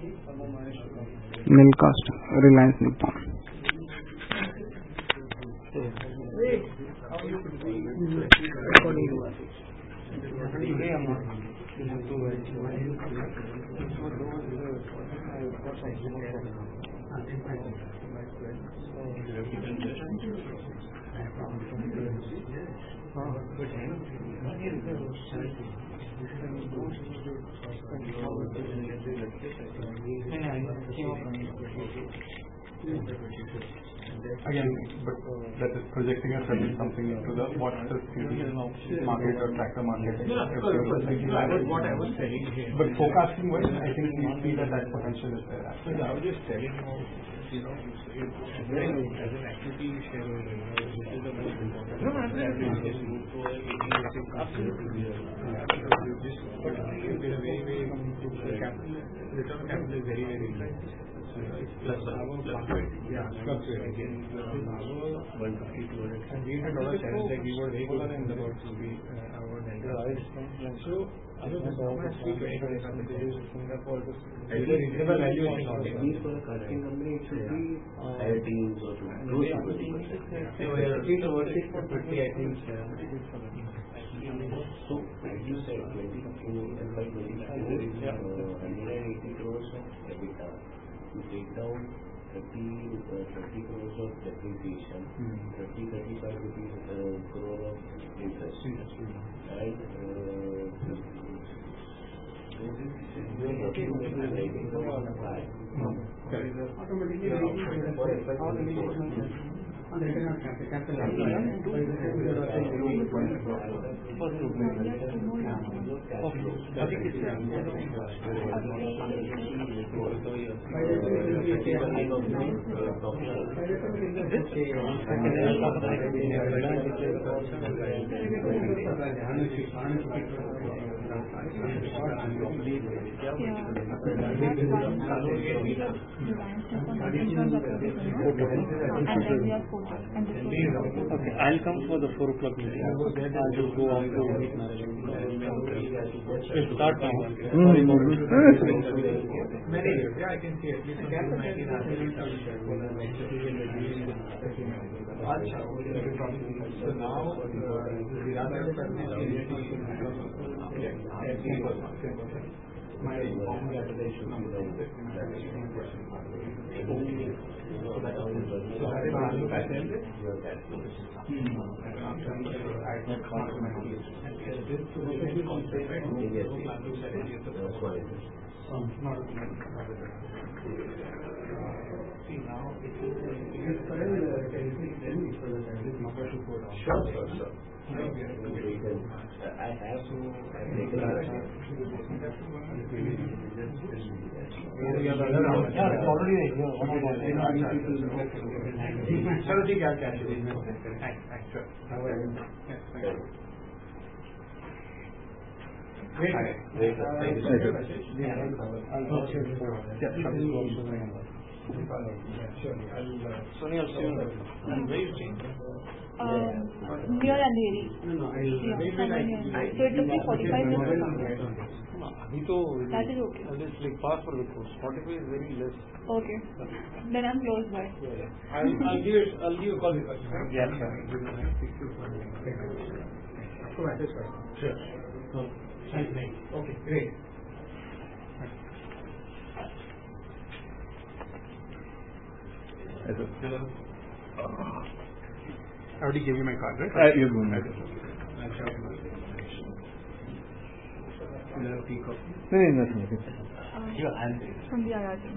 Milcast, Reliance Nippon. Again, but that is projecting a certain something into the what the market or tractor market. What I was telling here. But forecasting wise, I think we see that potential is there. So I was just telling you, as an equity shareholder, this is the most important. No, absolutely. Particularly the way return on capital is very, very high. Plus fluctuate again. Our 150, 200. And we had a lot of challenge, like we were very good in the about our so other than how much we 20-25 Singapore was reasonable valuation on it. For a casting company, it should be higher teams or close to 20%. So at least over 6.50, I think. So as you said, 20 and by 25 there is 180 crores of EBITDA. To take down 30 crores of depreciation, 30-35 crore of interest, and Okay, I'll come for the 4 o'clock meeting. I'll just go on to meet management. We'll start now. Many years, I can see at least from 1990. So now, my congratulations on the see now if you sure. I have to take Sonia, I'll see you. Where you staying? Near Andheri. So it took me 45 minutes to come here. That is okay. That is like far for the course. 45 is very less. Okay. Then I'm close by. I'll give you a call because Yes, sir. Sure. Okay, great. Hello. I already gave you my card, right? You're going. I'll show you. Nothing. From the IR team.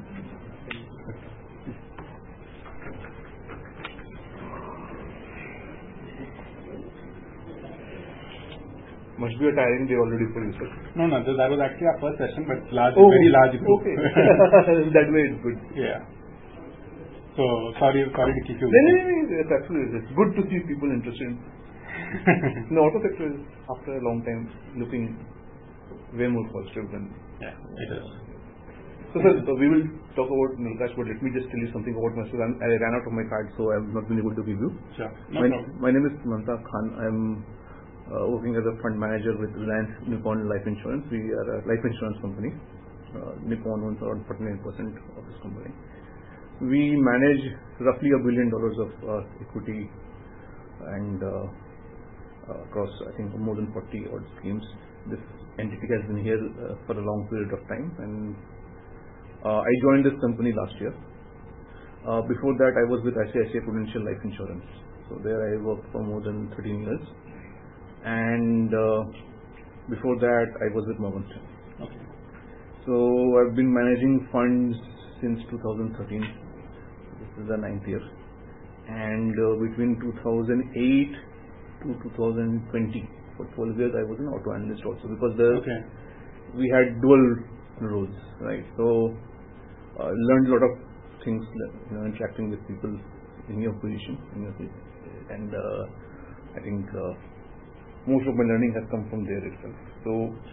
Must be a tiring day already for you, sir. No, that was actually our first session, but very large group. Okay. That way it's good. Yeah. So sorry to keep you. No, it's absolutely. It's good to see people interested. The auto sector is, after a long time, looking way more positive than. Yeah, it is. So, sir, we will talk about Milcast, but let me just tell you something about myself. I ran out of my card, so I have not been able to give you. Sure. My name is Mantaf Khan. I'm working as a fund manager with Reliance Nippon Life Insurance. We are a life insurance company. Nippon owns around 49% of this company. We manage roughly $1 billion of equity and across, I think, more than 40 odd schemes. This entity has been here for a long period of time, and I joined this company last year. Before that, I was with ICICI Prudential Life Insurance. So there I worked for more than 13 years. And before that, I was with Morgan Stanley. Okay. So I've been managing funds since 2013. This is the 9th year. And between 2008 to 2020, for 12 years, I was an auto analyst also, because we had dual roles, right? So learned a lot of things, interacting with people in your position, and I think most of my learning has come from there itself. So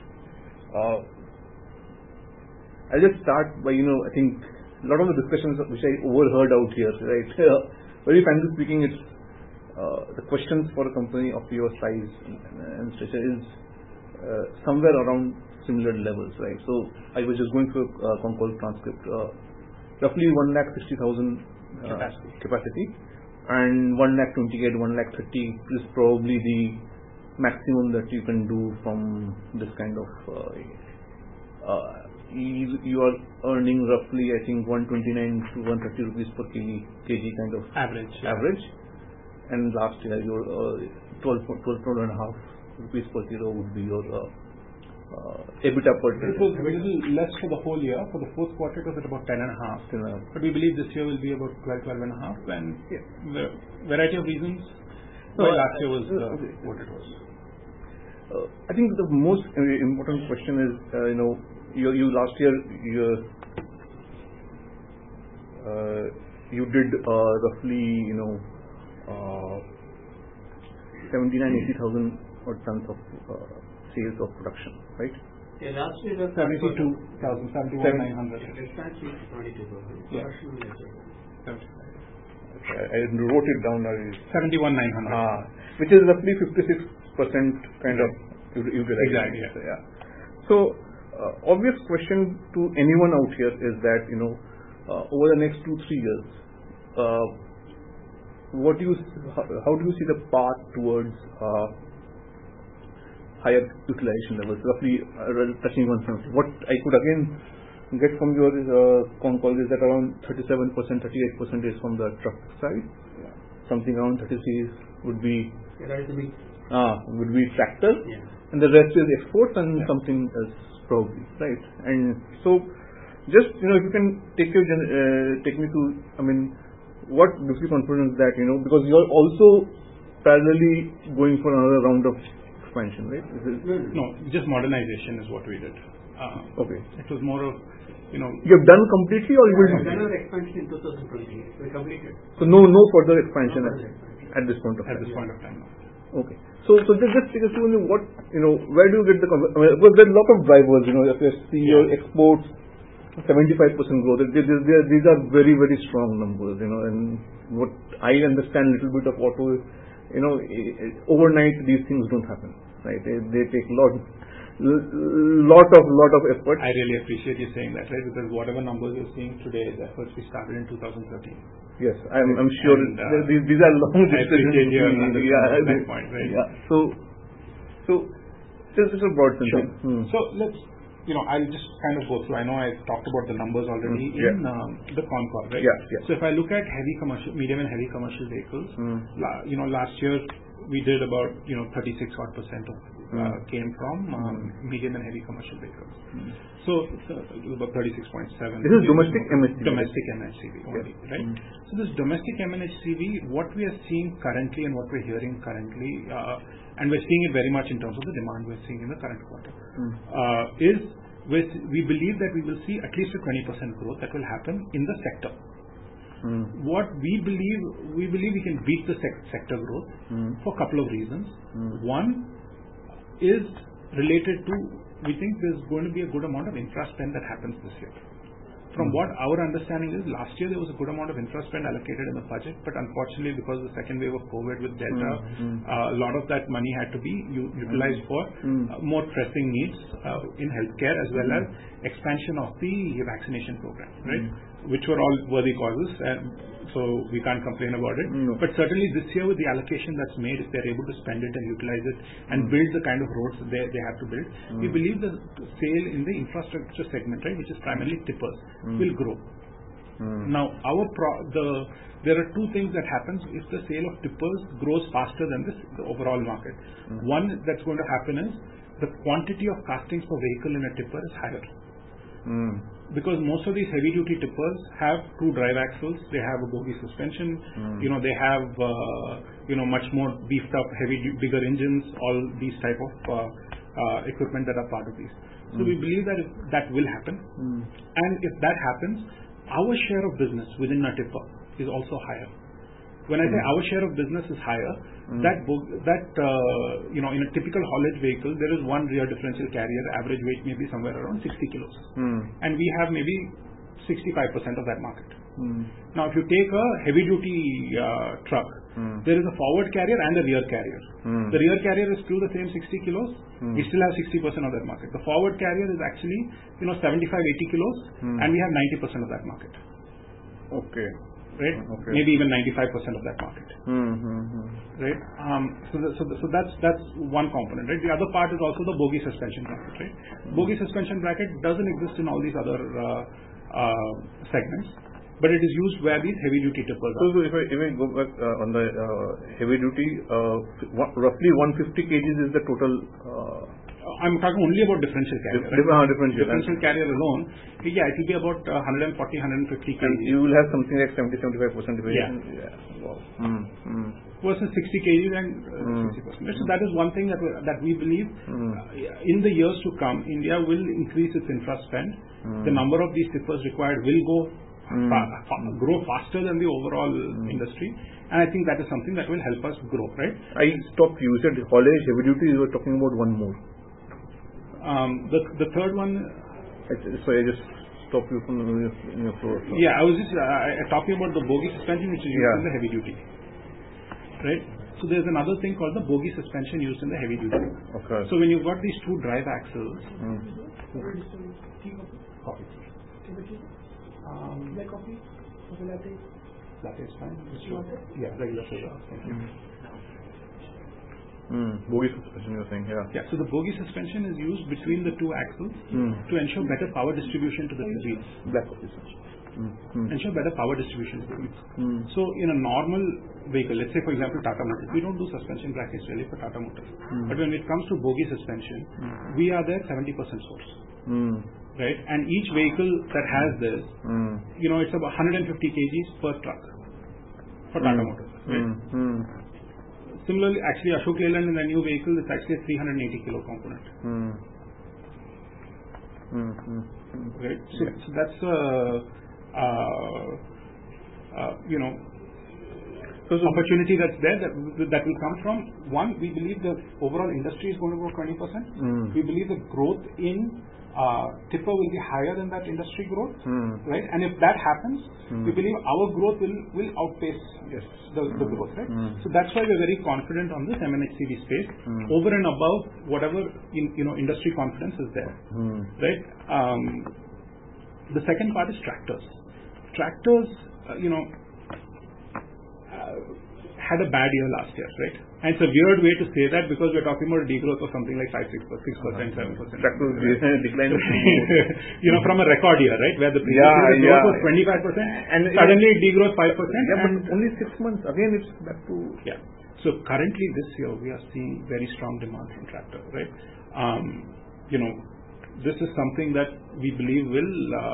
I'll just start by, I think a lot of the discussions which I overheard out here, right? Very frankly speaking, it's the questions for a company of your size and stature is somewhere around similar levels, right? So I was just going through a Concall transcript. Roughly 1,60,000 capacity, and 1,28,000, 1,30,000 is probably the maximum that you can do from this kind of. You are earning roughly, I think, 129 to 130 rupees per kg kind of average. And last year, your 12.5 rupees per kilo would be your EBITDA per day. It was a little less for the whole year. For the fourth quarter, it was at about 10.5. But we believe this year will be about 12.5. And the variety of reasons why last year was what it was. I think the most important question is, you last year you did roughly 79,000-80,000 tons of sales of production, right? Yeah, last year was 72,000, 71,900. Expansion is 22,000. Yeah. I wrote it down. 71,900. Which is roughly 56% kind of utilization. Exactly. Yeah. So, obvious question to anyone out here is that, over the next 2-3 years, how do you see the path towards higher utilization levels, roughly touching 170? What I could again get from your Concall is that around 37%, 38% is from the truck side. Yeah. Something around 36 would be that is the big. Would be tractor, Yeah. and the rest is exports and something else probably, right? And so, just if you can take me to, what gives you confidence that because you are also parallelly going for another round of expansion, right? No, just modernization is what we did. Okay. It was more of you have done completely, or you will? We have done our expansion in 2020. We completed. So no further expansion at this point of time. At this point of time. Okay. So just take us through what where do you get the because there are a lot of drivers. If you see your exports, 75% growth. These are very, very strong numbers. And what I understand a little bit of auto, overnight these things don't happen, right? They take lot of effort. I really appreciate you saying that, right? Because whatever numbers you're seeing today is efforts we started in 2013. Yes, I'm sure these are long I appreciate your that point, right? Yeah. So just a broad sense. Sure. So let's, I'll just kind of go through. I know I talked about the numbers already in the Concall, right? Yeah. So if I look at medium and heavy commercial vehicles, last year we did about 36% of came from medium and heavy commercial vehicles. So it was about 36.7. This is domestic MHCV. Domestic MHCV only, right? So this domestic MHCV, what we are seeing currently and what we're hearing currently, and we're seeing it very much in terms of the demand we're seeing in the current quarter, is we believe that we will see at least a 20% growth that will happen in the sector. What we believe we can beat the sector growth for a couple of reasons. One is related to, we think there's going to be a good amount of infra spend that happens this year. From what our understanding is, last year there was a good amount of infra spend allocated in the budget, but unfortunately because of the second wave of COVID with Delta, a lot of that money had to be utilized for more pressing needs in healthcare as well as expansion of the vaccination program, right? Which were all worthy causes, and so we can't complain about it. But certainly this year with the allocation that's made, if they're able to spend it and utilize it and build the kind of roads that they have to build, we believe the sale in the infrastructure segment, right, which is primarily tippers, will grow. Now, there are two things that happens if the sale of tippers grows faster than the overall market. One that's going to happen is the quantity of castings per vehicle in a tipper is higher. Because most of these heavy duty tippers have two drive axles, they have a bogie suspension, they have much more beefed up bigger engines, all these type of equipment that are part of these. So we believe that will happen, and if that happens, our share of business within a tipper is also higher. When I say our share of business is higher, in a typical haulage vehicle, there is one rear differential carrier, average weight may be somewhere around 60 kilos. And we have maybe 65% of that market. Now, if you take a heavy duty truck, there is a forward carrier and a rear carrier. The rear carrier is still the same 60 kilos. We still have 60% of that market. The forward carrier is actually 75-80 kilos, and we have 90% of that market. Okay. Right? Okay. Maybe even 95% of that market. Right? So that's one component. Right? The other part is also the bogie suspension bracket. Right? Bogie suspension bracket doesn't exist in all these other segments, but it is used where these heavy duty tippers are. So if I go back on the heavy duty, roughly 150 kgs is the total. I'm talking only about differential carrier. Differential carrier alone, it will be about 140, 150 kg. And you will have something like 70-75% variation. Wow. Versus 60 kg and 60%. So that is one thing that we believe in the years to come, India will increase its infra spend. The number of these tippers required will grow faster than the overall industry, and I think that is something that will help us grow. Right? I stopped you. You said haulage, heavy duty. You were talking about one more. The third one. Sorry, I just stopped you from your floor. Yeah, I was just talking about the bogie suspension, which is used in the heavy duty. Right. So there's another thing called the bogie suspension used in the heavy duty. Okay. So when you've got these two drive axles. Black coffee? Latte? Latte is fine. Yeah, regular soda. Thank you. Bogie suspension, you're saying, yeah. Yeah, so the bogie suspension is used between the two axles to ensure better power distribution to the wheels. Black coffee suspension. Ensure better power distribution to the wheels. So in a normal vehicle, let's say for example Tata Motors, we don't do suspension brackets really for Tata Motors. But when it comes to bogie suspension, we are their 70% source. Right? And each vehicle that has this, it's about 150 kgs per truck for Tata Motors. Right? Similarly, actually Ashok Leyland in the new vehicle is actually a 380 kilo component. Right? So that's opportunity that's there that will come from. One, we believe the overall industry is going to grow 20%. We believe the growth in tipper will be higher than that industry growth, right? And if that happens, we believe our growth will outpace the growth, right? So that's why we're very confident on this MNHCV space, over and above whatever industry confidence is there, right? The second part is tractors. Tractors, had a bad year last year, right? And it's a weird way to say that because we're talking about a degrowth of something like 6%, 7%. Tractors decline. From a record year, right? Where the previous growth was 25%, and suddenly it degrowth 5%. Yeah, but only 6 months. Again, it's back to. Yeah. So currently this year we are seeing very strong demand from tractor, right? This is something that we believe will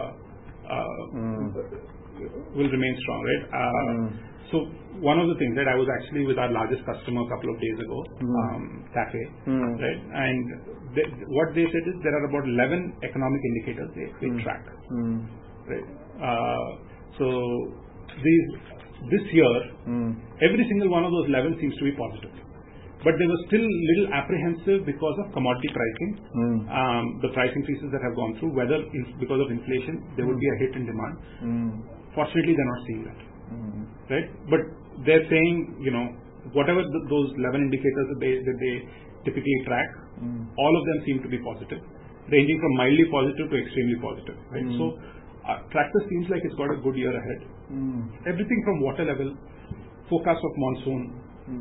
remain strong, right? So one of the things that I was actually with our largest customer a couple of days ago, TAFE, right? And what they said is there are about 11 economic indicators they track, right? So this year, every single one of those 11 seems to be positive. but they were still little apprehensive because of commodity pricing. The price increases that have gone through, whether because of inflation there would be a hit in demand. Fortunately, they're not seeing that, right? But they're saying, whatever those 11 indicators that they typically track, all of them seem to be positive, ranging from mildly positive to extremely positive, right? So tractor seems like it's got a good year ahead. Everything from water level, forecast of monsoon,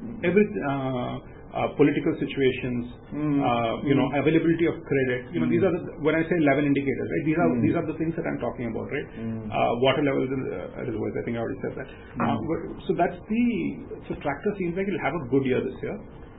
political situations, availability of credit. These are when I say 11 indicators, right? These are the things that I'm talking about, right? Water levels in reservoirs. I think I already said that. So tractor seems like it'll have a good year this year.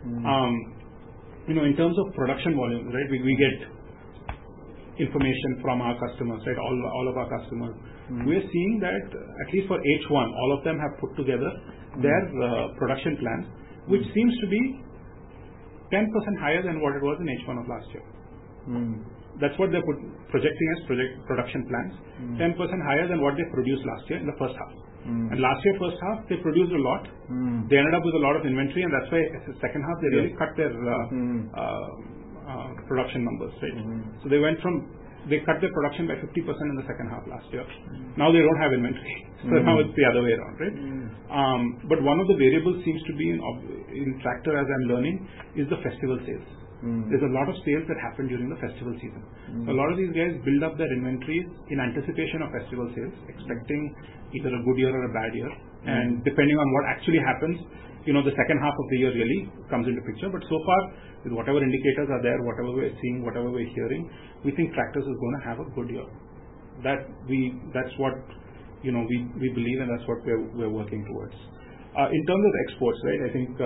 In terms of production volume, right? We get information from our customers, right? All of our customers. We're seeing that at least for H1, all of them have put together their production plans, which seems to be 10% higher than what it was in H1 of last year. That's what they're projecting as production plans, 10% higher than what they produced last year in the first half. And last year, first half, they produced a lot. They ended up with a lot of inventory, and that's why in the second half, they really cut their production numbers, right? So they cut their production by 50% in the second half last year. Now they don't have inventory. So now it's the other way around, right? But one of the variables seems to be in tractor, as I'm learning, is the festival sales. There's a lot of sales that happen during the festival season. So a lot of these guys build up their inventories in anticipation of festival sales, expecting either a good year or a bad year. And depending on what actually happens, the second half of the year really comes into picture. But so far, with whatever indicators are there, whatever we're seeing, whatever we're hearing, we think tractors is going to have a good year. That's what we believe, and that's what we're working towards. In terms of exports, right? I think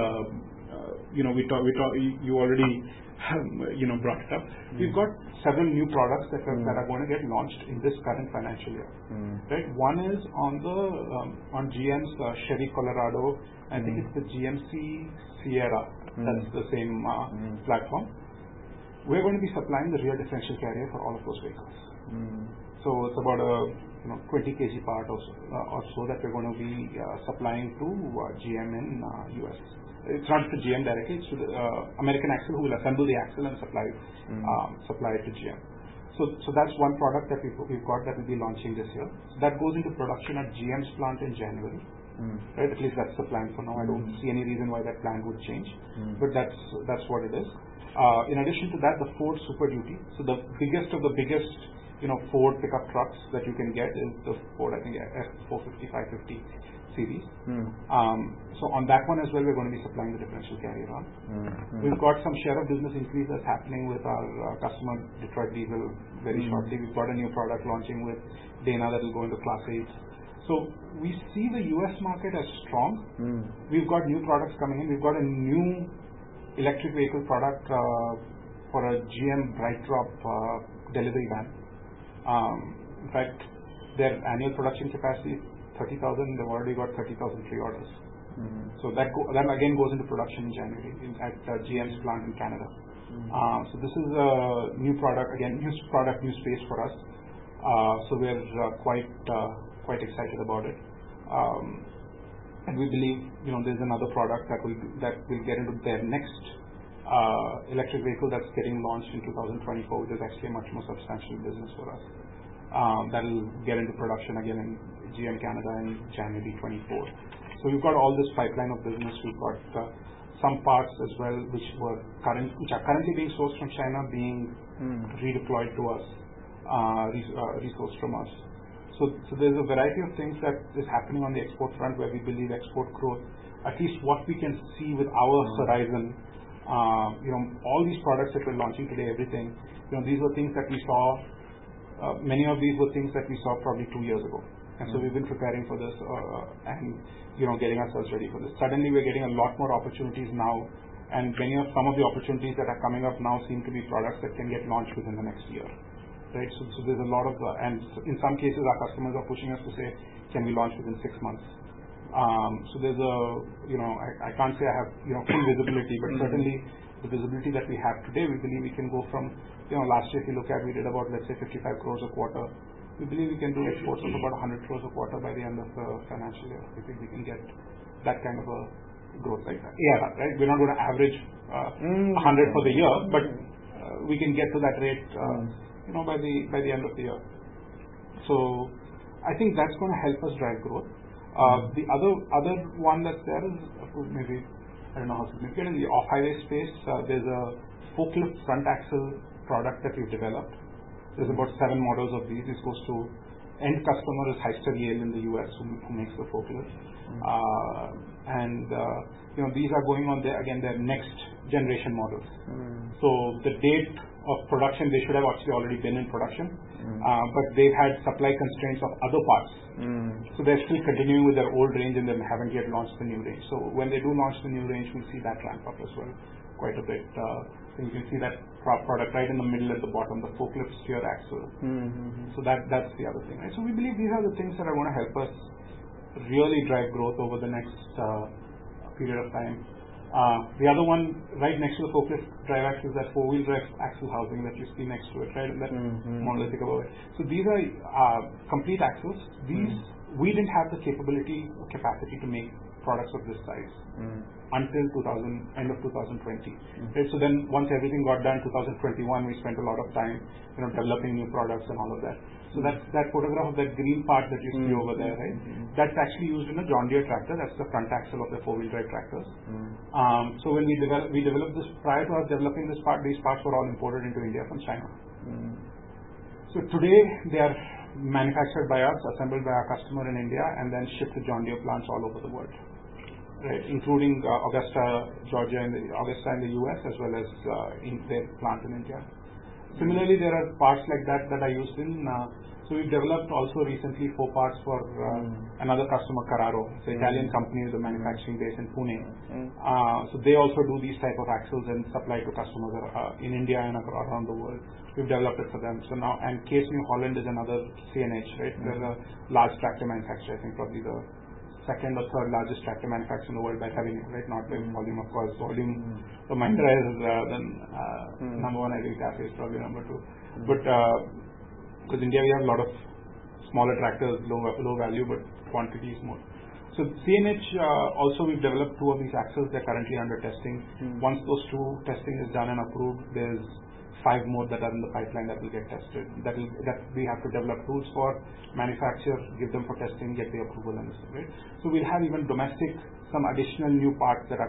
you already brought it up. We've got several new products that are going to get launched in this current financial year. Right? One is on GM's Chevy Colorado. I think it's the GMC Sierra. That's the same platform. We're going to be supplying the rear differential carrier for all of those vehicles. So it's about a 20 kg part or so that we're going to be supplying to GM in US. It's not to GM directly, it's to the American Axle, who will assemble the axle and supply it to GM. So that's one product that we've got that will be launching this year. So that goes into production at GM's plant in January. Right? At least that's the plan for now. I don't see any reason why that plan would change, but that's what it is. In addition to that, the Ford Super Duty. So the biggest of the biggest, Ford pickup trucks that you can get is the Ford, I think, F450, 550 series. So on that one as well, we're going to be supplying the differential carrier on. We've got some share of business increase that's happening with our customer Detroit Diesel very shortly. We've got a new product launching with Dana that will go into Class 8. So we see the US market as strong. We've got new products coming in. We've got a new electric vehicle product for a GM BrightDrop delivery van. In fact, their annual production capacity is 30,000. They've already got 30,000 pre-orders. So that again goes into production in January at GM's plant in Canada. So this is a new product, again, new space for us. So we're quite excited about it. And we believe, there's another product that will get into their next electric vehicle that's getting launched in 2024, which is actually a much more substantial business for us. That will get into production again in GM Canada in January 24. So we've got all this pipeline of business. We've got some parts as well which are currently being sourced from China being redeployed to us, resourced from us. So there's a variety of things that is happening on the export front where we believe export growth, at least what we can see with our horizon, all these products that we're launching today, everything, these were things that we saw, many of these were things that we saw probably 2 years ago. And so we've been preparing for this and getting ourselves ready for this. Suddenly we're getting a lot more opportunities now, and some of the opportunities that are coming up now seem to be products that can get launched within the next year. Right? So there's a lot of, and in some cases our customers are pushing us to say, can we launch within 6 months? So there's I can't say I have full visibility, but certainly the visibility that we have today, we believe we can go from, last year if you look at, we did about, let's say, 55 crores a quarter. We believe we can do exports of about 100 crores a quarter by the end of the financial year. We think we can get that kind of a growth like that. ARR, right? We're not going to average 100 for the year, but we can get to that rate, by the end of the year. So I think that's going to help us drive growth. The other one that's there is maybe, I don't know how significant, in the off-highway space, there's a forklift front axle product that we've developed. There's about 7 models of these. This goes to end customer is Hyster-Yale in the US who makes the forklift. These are going on their next generation models. So the date of production, they should have actually already been in production, but they've had supply constraints of other parts. So they're still continuing with their old range and they haven't yet launched the new range. So when they do launch the new range, we'll see that ramp up as well quite a bit. So you can see that product right in the middle at the bottom, the forklift steer axle. So that's the other thing. Right? So we believe these are the things that are going to help us really drive growth over the next period of time. The other one right next to the forklift drive axle is that 4-wheel drive axle housing that you see next to it, right? And that monolithic above it. So these are complete axles. These we didn't have the capability or capacity to make products of this size until end of 2020. Right? So then once everything got done, 2021, we spent a lot of time, developing new products and all of that. So that photograph of that green part that you see over there, right? That's actually used in a John Deere tractor. That's the front axle of the 4-wheel drive tractors. So when we developed this, prior to us developing this part, these parts were all imported into India from China. So today they are manufactured by us, assembled by our customer in India, and then shipped to John Deere plants all over the world, right? Including Augusta, Georgia, and Augusta in the US, as well as in their plant in India. Similarly, there are parts like that are used in. So we've developed also recently 4 parts for another customer, Carraro. It's an Italian company with a manufacturing base in Pune. So they also do these type of axles and supply to customers in India and around the world. We've developed it for them. So now, and Case New Holland is another CNH, right? They're a large tractor manufacturer. I think probably the second or third largest tractor manufacturer in the world by revenue, right? Not by volume, of course. Volume, so Mahindra is number 1. I think Cafe is probably number 2. But because India we have a lot of smaller tractors, low value, but quantity is more. So CNH also we've developed 2 of these axles. They're currently under testing. Once those 2 testing is done and approved, there's 5 more that are in the pipeline that will get tested. That we have to develop tools for, manufacture, give them for testing, get the approval and stuff, right? So we'll have even domestic some additional new parts that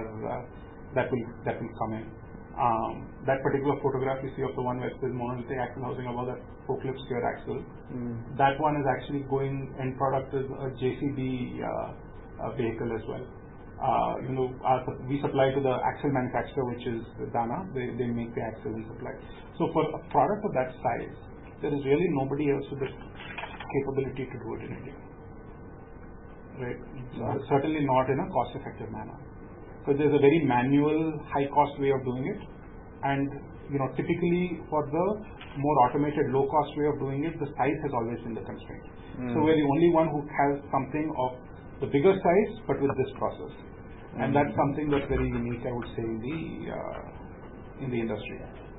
will come in. That particular photograph you see of the one where it says monolithic axle housing above that forklift steer axle, that one is actually going, end product is a JCB vehicle as well. We supply to the axle manufacturer, which is Dana. They make the axle and supply. So for a product of that size, there is really nobody else with the capability to do it in India, right? Certainly not in a cost-effective manner. So there's a very manual, high-cost way of doing it, and typically for the more automated, low-cost way of doing it, the size has always been the constraint. So we're the only one who has something of the bigger size, but with this process. And that's something that's very unique, I would say, in the industry.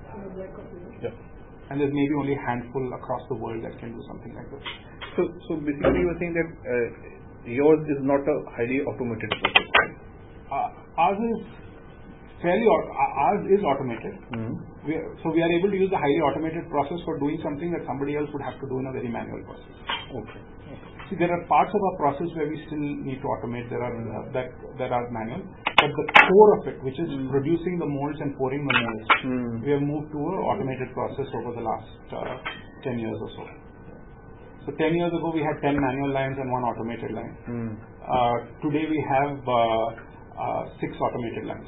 And there's maybe only a handful across the world that can do something like this. So basically, you are saying that yours is not a highly automated process. Ours is automated. So we are able to use the highly automated process for doing something that somebody else would have to do in a very manual process. Okay. See, there are parts of our process where we still need to automate. There are that are manual, but the core of it, which is producing the molds and pouring the molds, we have moved to an automated process over the last 10 years or so. So 10 years ago, we had 10 manual lines and 1 automated line. Today, we have 6 automated lines.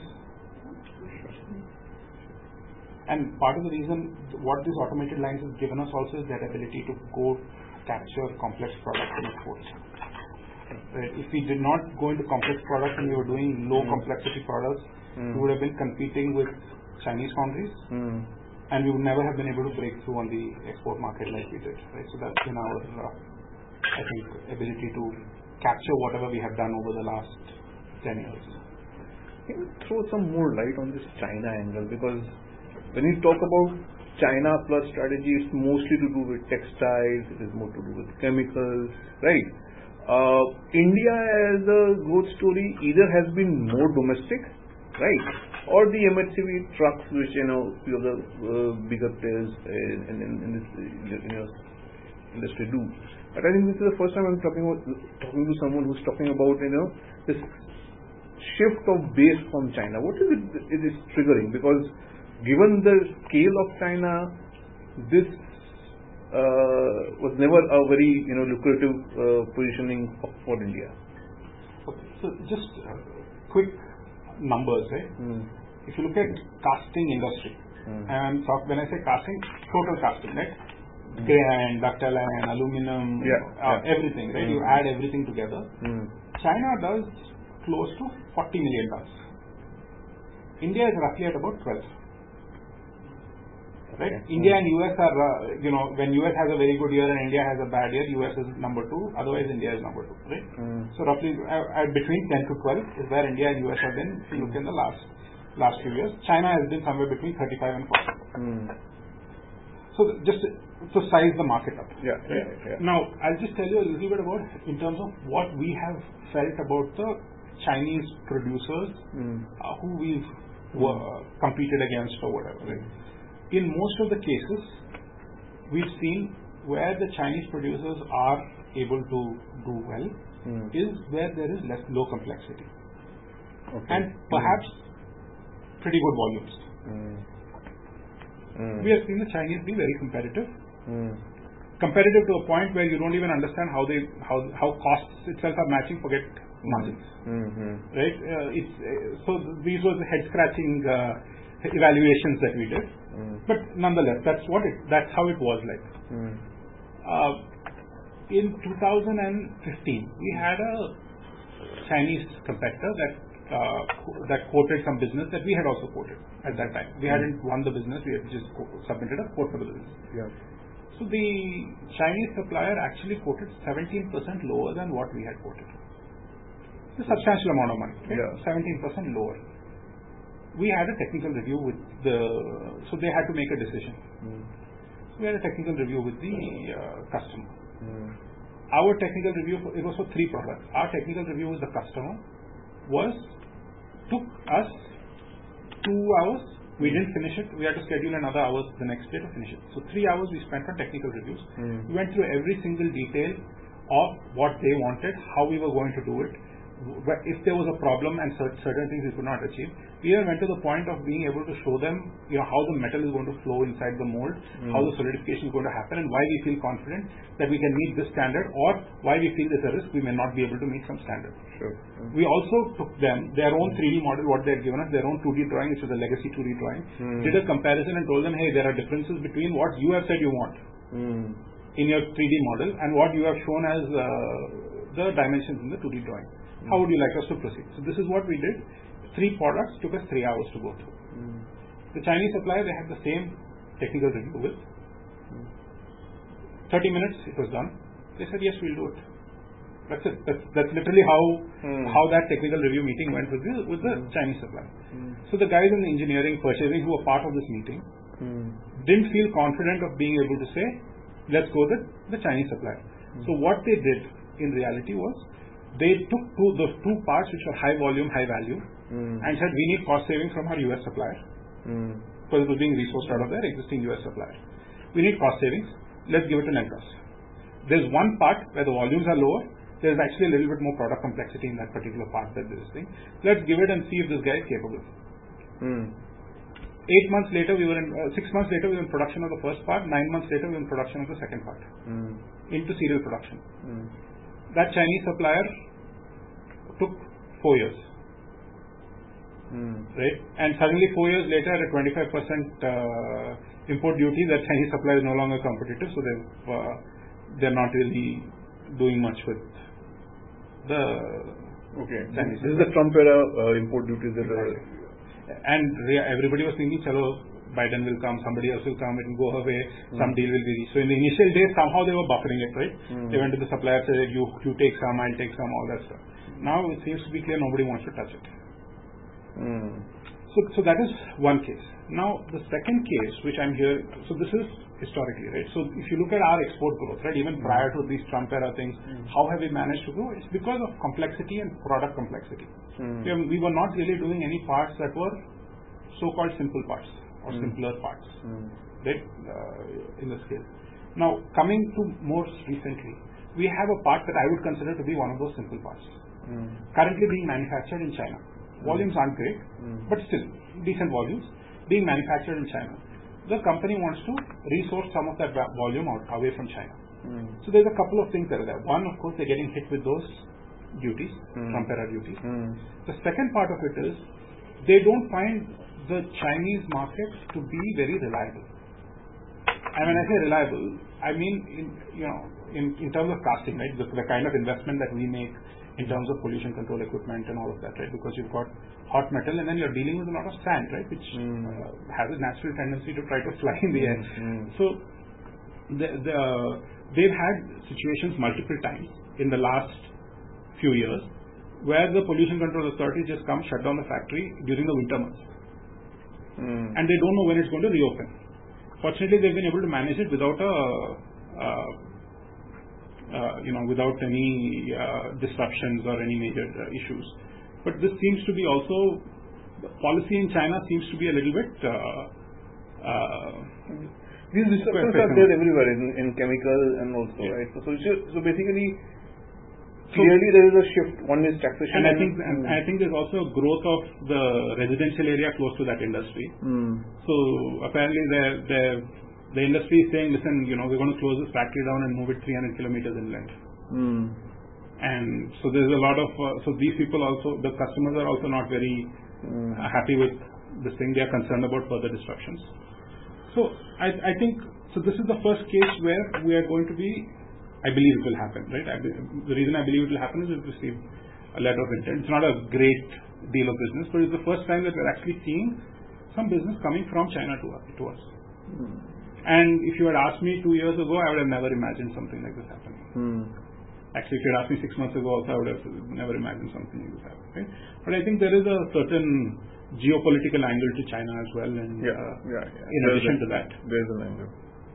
And part of the reason what these automated lines has given us also is that ability to go capture complex products and export. Right? If we did not go into complex products and we were doing low complexity products, we would have been competing with Chinese foundries, and we would never have been able to break through on the export market like we did. Right? So that's been our, I think, ability to capture whatever we have done over the last 10 years. Can you throw some more light on this China angle? Because when you talk about China plus strategy, it's mostly to do with textiles, it is more to do with chemicals, right? India as a growth story either has been more domestic, right, or the MHCV trucks, which few of the bigger players in this industry do. But I think this is the first time I'm talking to someone who's talking about this shift of base from China. What is it triggering? Because given the scale of China, this was never a very lucrative positioning for India. Okay, so just quick numbers, right? If you look at casting industry, and when I say casting, total casting, right? Grain, ductile iron, aluminum, everything, right? You add everything together. China does close to 40 million tons. India is roughly at about 12. Right? Okay. India and US are, when US has a very good year and India has a bad year, US is number 2, otherwise India is number 2, right? So roughly between 10 to 12 is where India and US have been, if you look in the last few years. China has been somewhere between 35 and 40. So just to size the market up. Yeah. Now, I'll just tell you a little bit about, in terms of what we have felt about the Chinese producers who we've competed against or whatever, right? In most of the cases, we've seen where the Chinese producers are able to do well is where there is low complexity and perhaps pretty good volumes. We have seen the Chinese be very competitive. Competitive to a point where you don't even understand how costs itself are matching, forget margins. Right? So these were the head scratching evaluations that we did. But nonetheless, that's how it was like. In 2015, we had a Chinese competitor that quoted some business that we had also quoted at that time. We hadn't won the business; we had just submitted a quote for the business. Yeah. So the Chinese supplier actually quoted 17% lower than what we had quoted. It's a substantial amount of money. Right? Yeah. 17% lower. We had a technical review with so they had to make a decision. We had a technical review with the customer. Our technical review, it was for 3 products. Our technical review with the customer took us 2 hours. We didn't finish it. We had to schedule another hour the next day to finish it. So 3 hours we spent on technical reviews. We went through every single detail of what they wanted, how we were going to do it, if there was a problem and certain things we could not achieve. We even went to the point of being able to show them how the metal is going to flow inside the mold, how the solidification is going to happen, and why we feel confident that we can meet this standard, or why we feel there's a risk we may not be able to meet some standard. Sure. We also took them their own 3D model, what they had given us, their own 2D drawing, which is a legacy 2D drawing, did a comparison and told them, hey, there are differences between what you have said you want in your 3D model and what you have shown as the dimensions in the 2D drawing. How would you like us to proceed? So this is what we did. 3 products took us 3 hours to go through. The Chinese supplier, they had the same technical review with. 30 minutes, it was done. They said, yes, we'll do it. That's it. That's literally how that technical review meeting went with the Chinese supplier. So the guys in the engineering, purchasing who were part of this meeting didn't feel confident of being able to say, let's go with the Chinese supplier. So what they did in reality was, they took those 2 parts which were high volume, high value, and said we need cost savings from our US supplier because it was being resourced out of their existing US supplier. We need cost savings. Let's give it to Nelcos. There's one part where the volumes are lower. There's actually a little bit more product complexity in that particular part that this thing. Let's give it and see if this guy is capable. 8 months later, 6 months later, we were in production of the first part. 9 months later, we were in production of the second part into serial production. That Chinese supplier took 4 years. Right? And suddenly 4 years later, at a 25% import duty, that Chinese supplier is no longer competitive, so they're not really doing much with the Chinese. This is the Trump era import duties that are... And everybody was thinking, chalo, Biden will come, somebody else will come, it will go away, some deal will be reached. So in the initial days, somehow they were buffering it, right? They went to the supplier, said, you take some, I'll take some, all that stuff. Now it seems to be clear nobody wants to touch it. So that is one case. Now the second case which I'm hearing, so this is historically, right? So if you look at our export growth, right, even prior to these Trump era things, how have we managed to grow? It's because of complexity and product complexity. We were not really doing any parts that were so-called simple parts or simpler parts, right, in the scale. Now, coming to more recently, we have a part that I would consider to be one of those simple parts. Currently being manufactured in China. Volumes aren't great, but still decent volumes being manufactured in China. The company wants to resource some of that volume away from China. So there's a couple of things that are there. One, of course, they're getting hit with those duties, Trump era duties. The second part of it is they don't find the Chinese market to be very reliable. And when I say reliable, I mean in terms of casting, right? The kind of investment that we make in terms of pollution control equipment and all of that, right? Because you've got hot metal and then you're dealing with a lot of sand, right? Which has a natural tendency to try to fly in the air. So they've had situations multiple times in the last few years where the pollution control authority just come shut down the factory during the winter months. And they don't know when it's going to reopen. Fortunately, they've been able to manage it without without any disruptions or any major issues. But this seems to be also, the policy in China seems to be a little bit these disruptions are there everywhere in chemical and also, right? So basically, clearly there is a shift. One is taxation, and I think there's also a growth of the residential area close to that industry. So apparently the industry is saying, listen, we're going to close this factory down and move it 300 kilometers inland. And so there's a lot of so these people also, the customers are also not very happy with this thing. They are concerned about further disruptions. So I think this is the first case where we are going to be, I believe it will happen, right? The reason I believe it will happen is we've received a letter of intent. It's not a great deal of business, but it's the first time that we're actually seeing some business coming from China to us. And if you had asked me 2 years ago, I would have never imagined something like this happening. Actually, if you had asked me 6 months ago also, I would have never imagined something like this happening. Right? But I think there is a certain geopolitical angle to China as well, and in addition to that, there's an angle.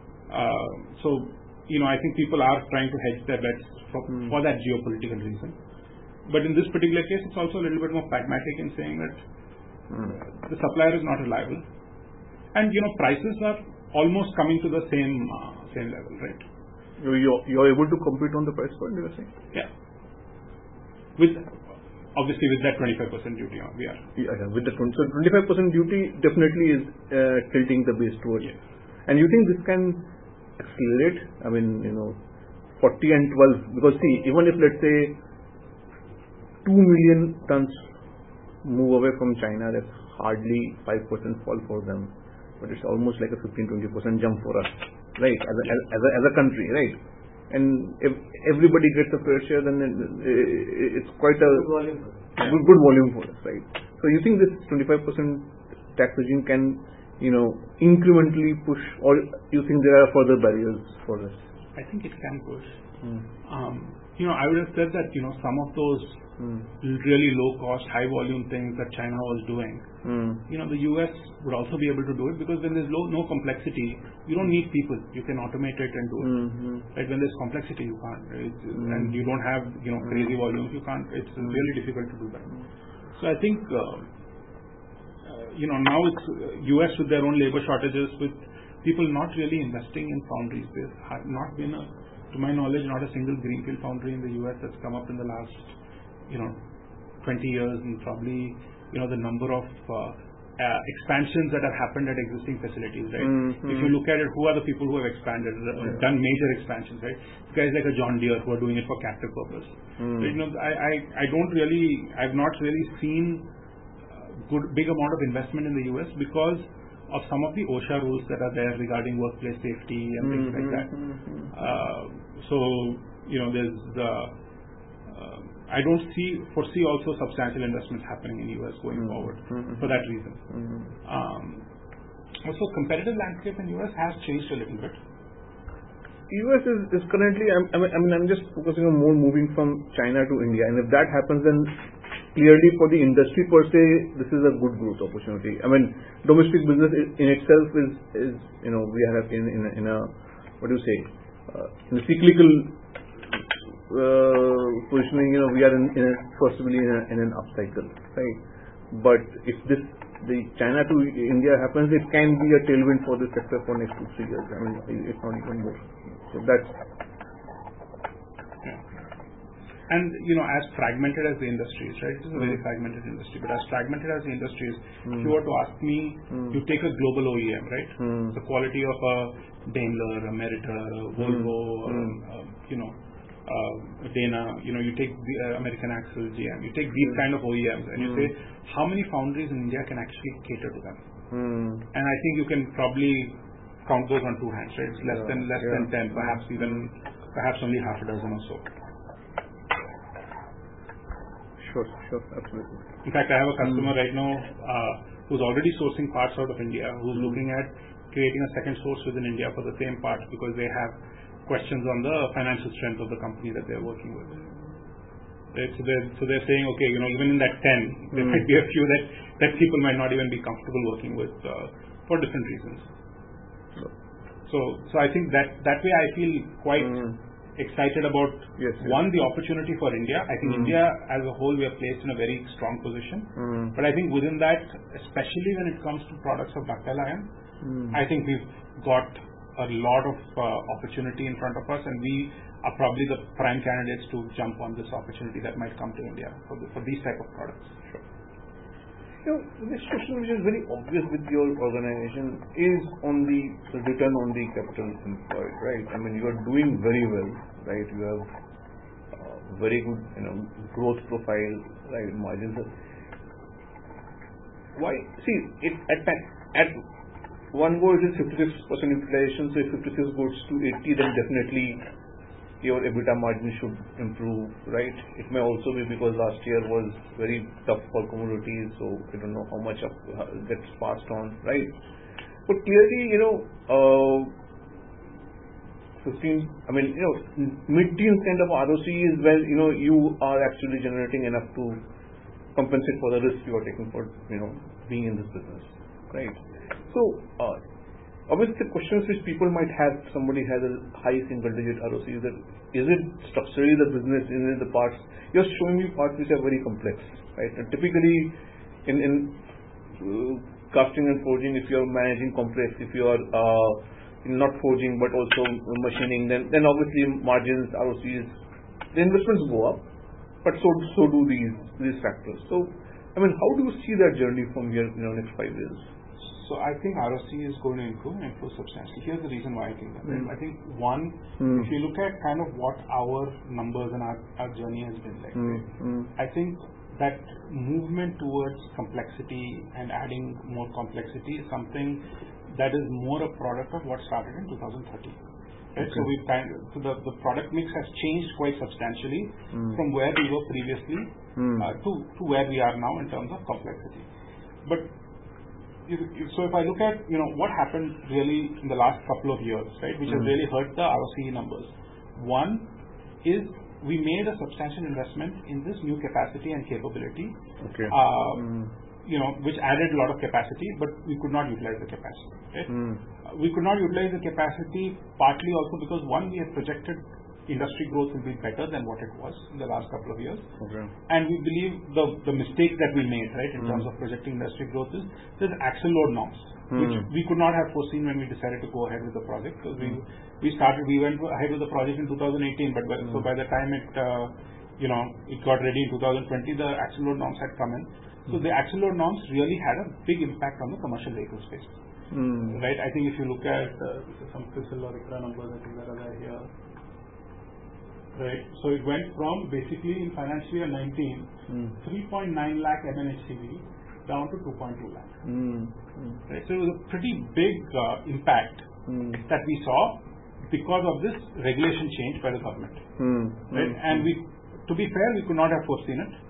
I think people are trying to hedge their bets for that geopolitical reason. But in this particular case, it's also a little bit more pragmatic in saying that the supplier is not reliable, and prices are almost coming to the same level, right? You're able to compete on the price point, you were saying? Yeah. Obviously with that 25% duty, we are. Yeah, with the 25% duty definitely is tilting the base towards. Yes. And you think this can accelerate? I mean, 40 and 12, because see, even if let's say 2 million tons move away from China, that's hardly 5% fall for them, but it's almost like a 15-20% jump for us, right? As a country, right? And if everybody gets a fair share, then it's quite a good volume for us, right? So you think this 25% tax regime can, incrementally push, or you think there are further barriers for this? I think it can push. I would have said that some of those really low cost, high volume things that China was doing, the US would also be able to do it, because when there's no complexity, you don't need people. You can automate it and do it. Right? When there's complexity, you can't. Right? And you don't have crazy volumes. You can't. It's really difficult to do that. So I think now it's US with their own labor shortages, with people not really investing in foundries. There's not been to my knowledge, not a single greenfield foundry in the US that's come up in the last 20 years, and probably the number of expansions that have happened at existing facilities, right? If you look at it, who are the people who have expanded, done major expansions, right? Guys like a John Deere who are doing it for captive purpose. Right? I've not really seen big amount of investment in the US because of some of the OSHA rules that are there regarding workplace safety and things like that. There's I don't foresee also substantial investments happening in US going forward for that reason. Also, competitive landscape in US has changed a little bit. US is currently, I'm just focusing on more moving from China to India, and if that happens, then clearly for the industry per se, this is a good growth opportunity. I mean, domestic business in itself is we are in a what do you say, in a cyclical positioning. We are possibly in an upcycle, right? But if the China to India happens, it can be a tailwind for the sector for next 2-3 years. I mean, if not even more. So that's. And as fragmented as the industry is, right? It is a very fragmented industry. But as fragmented as the industry is, if you were to ask me, you take a global OEM, right? The quality of a Daimler, a Meritor, a Volvo, Dana. You take the American Axle, GM. You take these kind of OEMs, and you say how many foundries in India can actually cater to them? And I think you can probably count those on two hands, right? It's less than 10, perhaps only half a dozen or so. Sure, absolutely. In fact, I have a customer right now who's already sourcing parts out of India, who's looking at creating a second source within India for the same parts because they have questions on the financial strength of the company that they're working with. Right? So they're saying, okay, even in that 10, there might be a few that people might not even be comfortable working with for different reasons. So I think that way I feel quite excited about the opportunity for India. I think India as a whole, we are placed in a very strong position. But I think within that, especially when it comes to products of ductile iron, I think we've got a lot of opportunity in front of us, and we are probably the prime candidates to jump on this opportunity that might come to India for these type of products. Sure. This question, which is very obvious with your organization, is on the return on the capital employed, right? I mean, you are doing very well, right? You have very good, growth profile, right? Margins. Why? See, at one go it is 56% utilization. So if 56 goes to 80, then definitely your EBITDA margin should improve, right? It may also be because last year was very tough for commodities, so I don't know how much gets passed on, right? But clearly, 15, mid-teens kind of ROC is where, you are actually generating enough to compensate for the risk you are taking for, being in this business, right? So, obviously, the questions which people might have, somebody has a high single-digit ROC, is it structurally the business, is it the parts? You're showing me parts which are very complex, right? And typically, in casting and forging, if you're managing complex, if you are not forging but also machining, then obviously margins, ROCs, the investments go up, but so do these factors. So, I mean, how do you see that journey from here, next 5 years? So I think ROC is going to improve substantially. Here's the reason why I think that. I think one, if you look at kind of what our numbers and our journey has been like, I think that movement towards complexity and adding more complexity is something that is more a product of what started in 2013. Right? Okay. So the product mix has changed quite substantially from where we were previously to where we are now in terms of complexity. But so if I look at what happened really in the last couple of years, right, which has really hurt the ROCE numbers. One is we made a substantial investment in this new capacity and capability, which added a lot of capacity, but we could not utilize the capacity. Right? We could not utilize the capacity partly also because one, we had projected industry growth will be better than what it was in the last couple of years. Okay. And we believe the mistake that we made, right, in terms of projecting industry growth is there's axle load norms, which we could not have foreseen when we decided to go ahead with the project. Because we went ahead with the project in 2018, but so by the time it got ready in 2020, the axle load norms had come in. So the axle load norms really had a big impact on the commercial vehicle space. Right? I think if you look at some CRISIL or ICRA numbers, I think that are here. Right. So it went from basically in financial year 19, 3.9 lakh MNHCV down to 2.2 lakh. Right. So it was a pretty big impact that we saw because of this regulation change by the government. Right. And to be fair, we could not have foreseen it.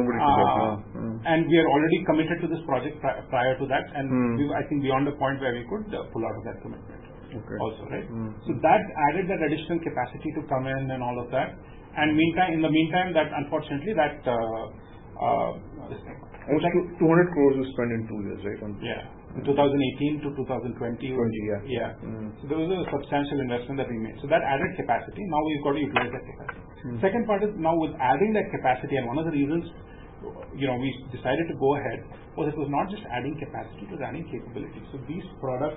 And we are already committed to this project prior to that, and I think beyond the point where we could pull out of that commitment. Also, right? So that added that additional capacity to come in and all of that. And in the meantime, that unfortunately that Almost 200 crores you spent in 2 years, right? In 2018 to 2020. So there was a substantial investment that we made. So that added capacity. Now we've got to utilize that capacity. Second part is now with adding that capacity, and one of the reasons we decided to go ahead was it was not just adding capacity, it was adding capability. So these products,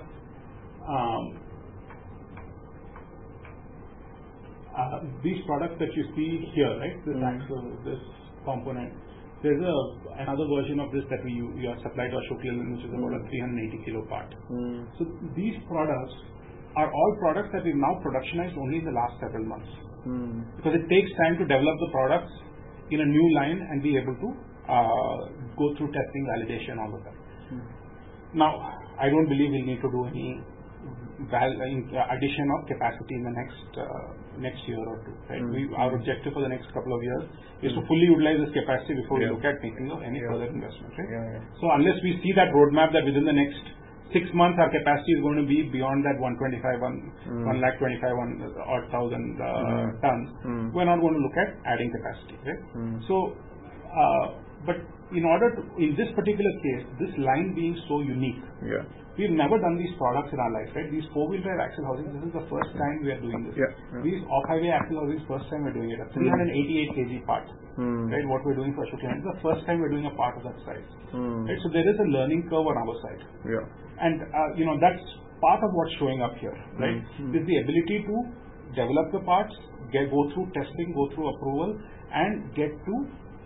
that you see here, right? This axle, this component. There's another version of this that we are supplied to Ashok Leyland, which is about a 380 kilo part. So these products are all products that we've now productionized only in the last several months. Because it takes time to develop the products in a new line and be able to go through testing, validation, all of that. Now, I don't believe we'll need to do any addition of capacity in the next year or two. Right? Our objective for the next couple of years is to fully utilize this capacity before we look at making any further investment. Right? So unless we see that roadmap that within the next 6 months our capacity is going to be beyond that 1,25,000 tons, we're not going to look at adding capacity. Right? So, but in this particular case, this line being so unique, we've never done these products in our life, right? These four-wheel drive axle housings, this is the first time we are doing this. These off-highway axle housings, first time we're doing it. A 388 kg part, right? What we're doing for Ashok Leyland is the first time we're doing a part of that size. Right? So there is a learning curve on our side. And, that's part of what's showing up here, right? Is the ability to develop the parts, go through testing, go through approval, and get to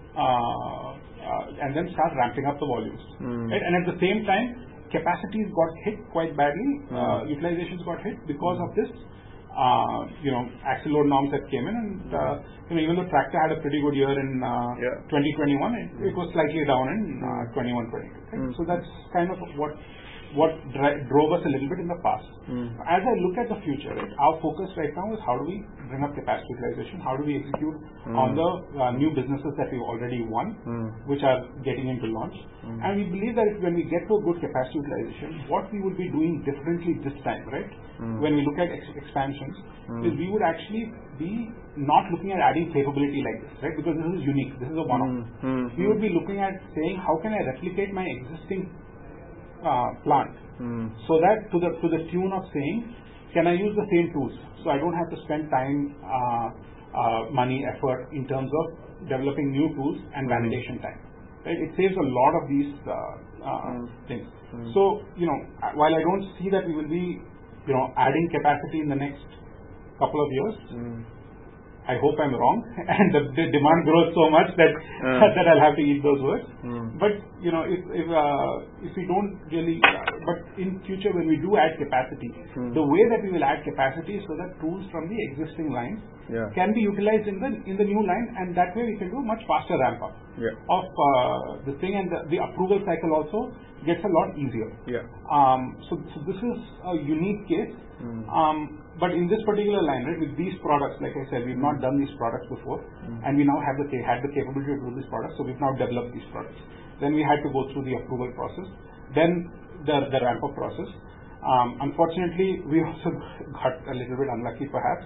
and then start ramping up the volumes. Right? And at the same time, capacities got hit quite badly. Utilizations got hit because of this, axle load norms that came in. And even though tractor had a pretty good year in 2021, it was slightly down in 21-22. Right? So that's kind of what drove us a little bit in the past. As I look at the future, right, our focus right now is how do we bring up capacity utilization, how do we execute on the new businesses that we've already won, which are getting into launch. And we believe that when we get to a good capacity utilization, what we would be doing differently this time, right, when we look at expansions, is we would actually be not looking at adding capability like this, right, because this is unique, this is a one-off. We would be looking at saying, how can I replicate my existing plant, so that to the tune of saying, can I use the same tools, so I don't have to spend time, money, effort in terms of developing new tools and validation time. Right? It saves a lot of these things. So while I don't see that we will be adding capacity in the next couple of years, I hope I'm wrong, and the demand grows so much that that I'll have to eat those words. But if we don't really, but in future when we do add capacity, the way that we will add capacity is so that tools from the existing lines can be utilized in the new line, and that way we can do a much faster ramp up of the thing, and the approval cycle also gets a lot easier. So this is a unique case. But in this particular line, right, with these products, like I said, we've not done these products before, and we now had the capability to do these products, so we've now developed these products. Then we had to go through the approval process, then the ramp-up process. Unfortunately, we also got a little bit unlucky, perhaps.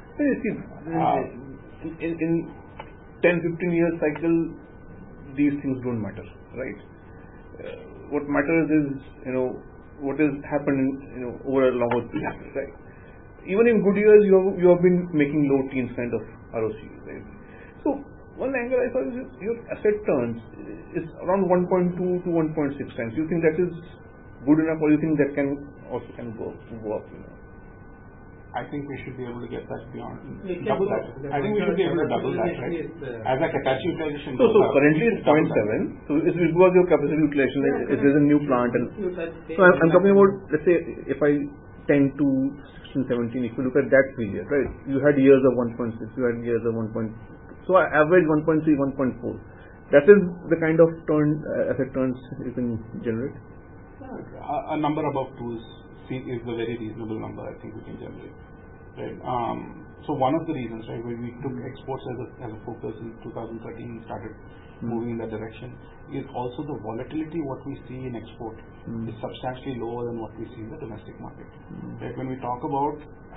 In 10-15 years cycle, these things don't matter, right? What matters is, what has happened over a longer period, right? Even in good years, you have been making low teens kind of ROC, right? So one angle I saw is your asset turns is around 1.2 to 1.6 times. Do you think that is good enough, or do you think that can go up? I think we should be able to get that beyond double that. I think we should be able to double that, right? As a capacity utilization. So currently it's 0.7. So it will go as your capacity utilization. If there's a new plant, and so I'm talking about, let's say, if I tend to 16, 17, if you look at that period, right? You had years of 1.6, you had years of 1.2. So average 1.3, 1.4. That is the kind of asset turns you can generate. A number above 2 is a very reasonable number. I think we can generate. Right? So one of the reasons, right, where we took exports as a focus in 2013, started moving in that direction, is also the volatility what we see in export is substantially lower than what we see in the domestic market. Right? When we talk about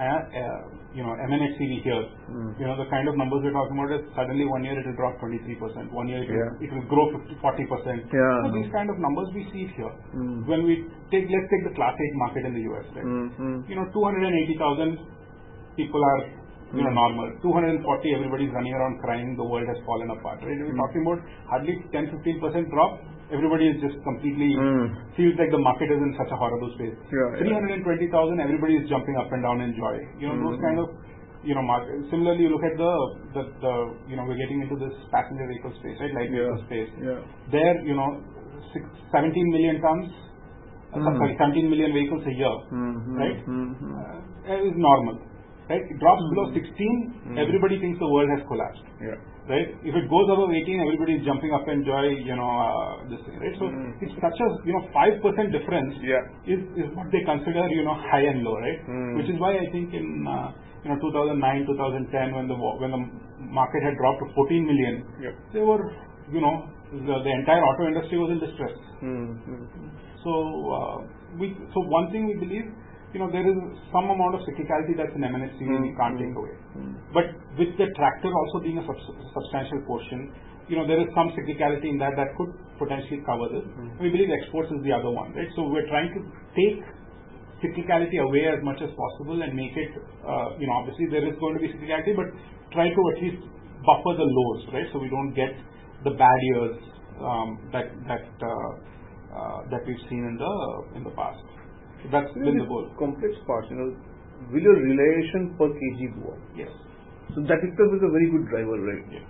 MNHCV here, the kind of numbers we're talking about is suddenly 1 year it will drop 23%, 1 year it will grow 40%. So these kind of numbers we see here. When we let's take the Class 8 market in the US, right? 280,000 people are normal. 240, everybody's running around crying, the world has fallen apart. Right? We're talking about hardly 10-15% drop. Everybody is just completely feels like the market is in such a horrible space. 320,000, everybody is jumping up and down in joy. Those kind of market. Similarly, you look at the we're getting into this passenger vehicle space, right? Light vehicle space. There, 17 million tons. 17 million vehicles a year, right? Is normal. Right? It drops below 16, everybody thinks the world has collapsed. Right? If it goes above 18, everybody is jumping up and joy, this thing. Right? So it's such a 5% difference is what they consider high and low, right? Which is why I think in 2009, 2010 when the market had dropped to 14 million, they were the entire auto industry was in distress. So one thing we believe. There is some amount of cyclicality that's in MNHCV we can't take away. But with the tractor also being a substantial portion, there is some cyclicality in that could potentially cover this. We believe exports is the other one, right? So we're trying to take cyclicality away as much as possible and make it, obviously there is going to be cyclicality, but try to at least buffer the lows, right? So we don't get the bad years that we've seen in the past. That's been the goal. Complex parts, will your realization per kg go up? Yes. So that itself is a very good driver, right? Yeah.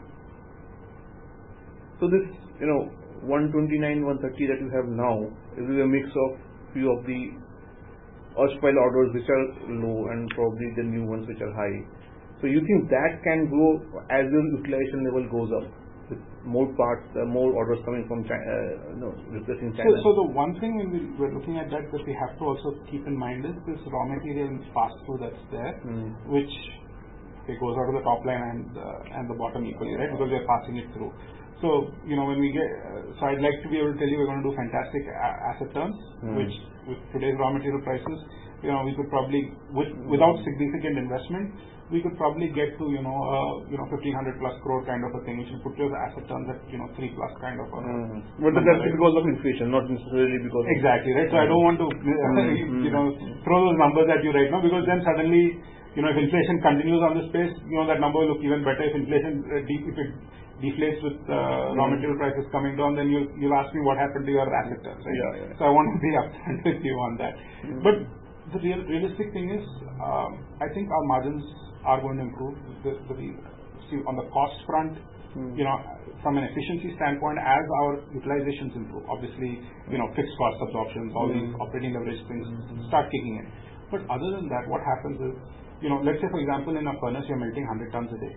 So this, 129, 130 that you have now is a mix of few of the erstwhile orders which are low and probably the new ones which are high. So you think that can grow as your utilization level goes up? With more parts, more orders coming from China, replacing China. So the one thing when we're looking at that we have to also keep in mind is this raw material pass-through that's there, which it goes out of the top line and the bottom equally, right? Because we're passing it through. So when we get, so I'd like to be able to tell you we're going to do fantastic asset turns, which with today's raw material prices, we could probably without significant investment. We could probably get to 1,500 plus crore kind of a thing, which will put your asset turns at 3 plus kind of a. But that's because of inflation, not necessarily because. Exactly, right. So I don't want to throw those numbers at you right now, because then suddenly if inflation continues on this pace, that number will look even better. If inflation if it deflates with raw material prices coming down, then you'll ask me what happened to your asset turns, right? So I want to be upfront with you on that. But the realistic thing is, I think our margins are going to improve. See, on the cost front, from an efficiency standpoint, as our utilizations improve, obviously, fixed cost absorptions, all these operating leverage things start kicking in. But other than that, what happens is, let's say for example, in a furnace you're melting 100 tons a day.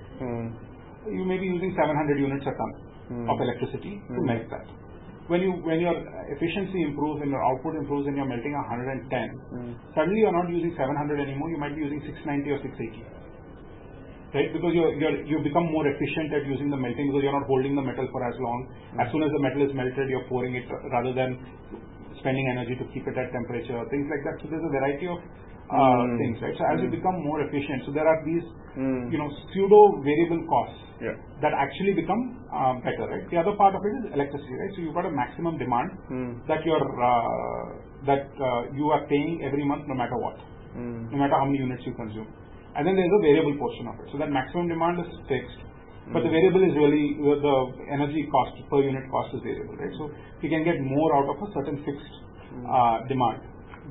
You may be using 700 units a ton of electricity to melt that. When your efficiency improves and your output improves and you're melting 110, suddenly you're not using 700 anymore. You might be using 690 or 680. Right, because you become more efficient at using the melting, because you're not holding the metal for as long. As soon as the metal is melted, you're pouring it rather than spending energy to keep it at temperature, things like that. So there's a variety of things, right? So as you become more efficient, so there are these pseudo variable costs that actually become better, right? The other part of it is electricity, right? So you've got a maximum demand that you are paying every month, no matter what, no matter how many units you consume. And then there's a variable portion of it. So that maximum demand is fixed, but the variable is really the energy cost per unit cost is variable, right? So you can get more out of a certain fixed demand.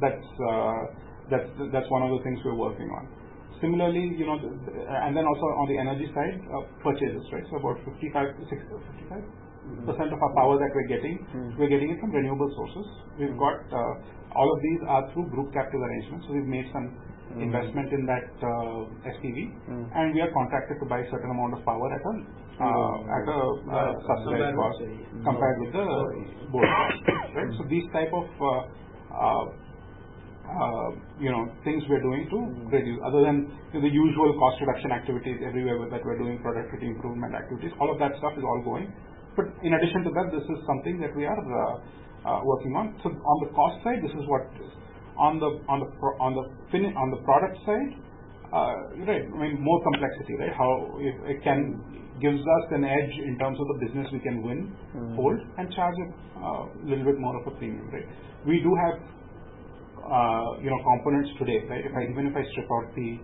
That's one of the things we're working on. Similarly, and then also on the energy side, purchases, right? So about 55% of our power that we're getting it from renewable sources. We've got all of these are through group captive arrangements. So we've made some investment in that SPV, and we are contracted to buy a certain amount of power at a subsidized cost compared with the board cost, right? So these type of things we're doing to reduce, other than the usual cost reduction activities everywhere that we're doing, productivity improvement activities, all of that stuff is all going. But in addition to that, this is something that we are working on. So on the cost side, this is what it is. On the product side, right? I mean, more complexity, right? How it gives us an edge in terms of the business we can win, hold, and charge a little bit more of a premium, right? We do have components today, right? Even if I strip out the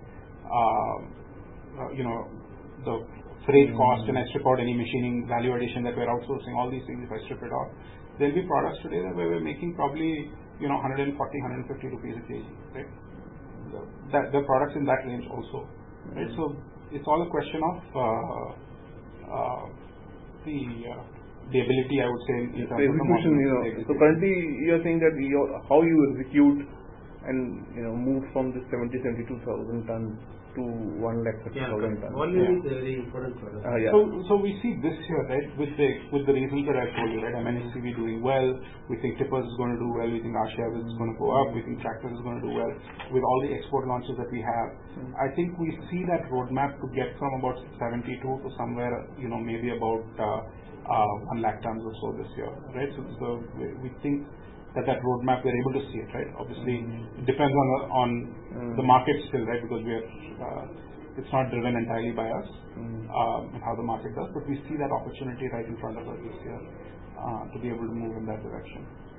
the freight cost and I strip out any machining value addition that we're outsourcing, all these things, if I strip it out, there'll be products today that where we're making probably 140, 150 rupees a kg, right? The products in that range also, right? So it's all a question of the ability, I would say, in terms of execution. So currently, you are saying that how you execute and move from the 72,000 tons to 130,000 tons. Volume is very important for us. So we see this year, right, with the reasons that I told you, right? MHCV doing well. We think tippers is going to do well. We think our share is going to go up. We think tractors is going to do well. With all the export launches that we have, I think we see that roadmap to get from about 72 to somewhere, maybe about 1 lakh tons or so this year, right? So we think that roadmap, we're able to see it, right? Obviously, it depends on the market still, right? Because it's not driven entirely by us and how the market does, but we see that opportunity right in front of us this year to be able to move in that direction.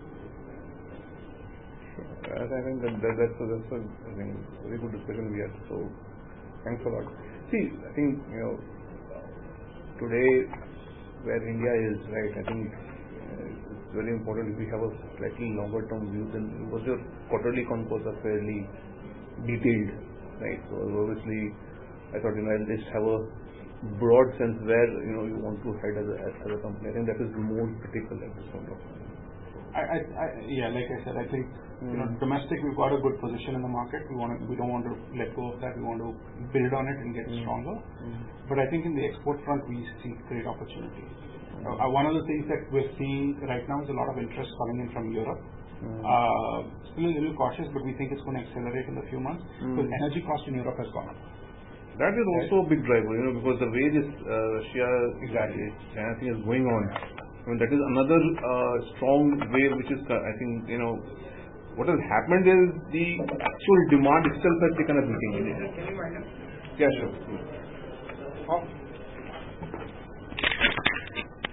I think that's a very good discussion we had. So thanks a lot. See, I think today where India is, right? I think it's very important if we have a slightly longer term view than because your quarterly concalls are fairly detailed, right? So obviously, I thought I'll just have a broad sense where you want to head as a company. I think that is more critical at this point of time. Like I said, I think domestic, we've got a good position in the market. We don't want to let go of that. We want to build on it and get stronger. But I think in the export front, we see great opportunity. One of the things that we're seeing right now is a lot of interest coming in from Europe. Still a little cautious, but we think it's going to accelerate in a few months because energy cost in Europe has gone up. That is also a big driver, because the way this China thing is going on. I mean, that is another strong wave, which is, I think, what has happened is the actual demand itself has taken a beating. Yeah, sure.